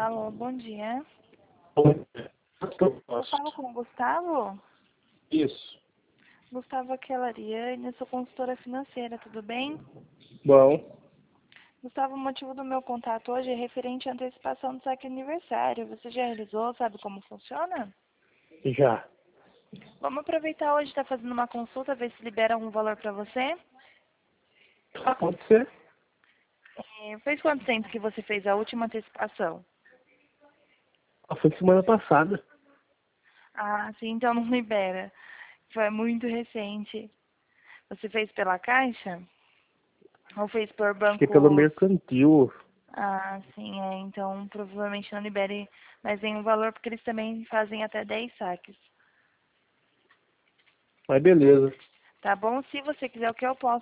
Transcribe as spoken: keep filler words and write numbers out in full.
Alô, bom dia. Oi. Eu falo com o Gustavo? Isso. Gustavo, aqui é a Lariane, eu sou consultora financeira, tudo bem? Bom, Gustavo, o motivo do meu contato hoje é referente à antecipação do saque aniversário. Você já realizou? Sabe como funciona? já. Vamos aproveitar hoje e estar fazendo uma consulta, ver se libera um valor para você. Ah, pode ser. É, faz quanto tempo que você fez a última antecipação? Ah, foi semana passada. Ah, sim, então não libera. Foi muito recente. Você fez pela Caixa? Ou fez por Acho que pelo bancos? mercantil. Ah, sim, é. Então provavelmente não libere mais nenhum valor, porque eles também fazem até dez saques. Mas beleza. Tá bom? Se você quiser, o que eu posso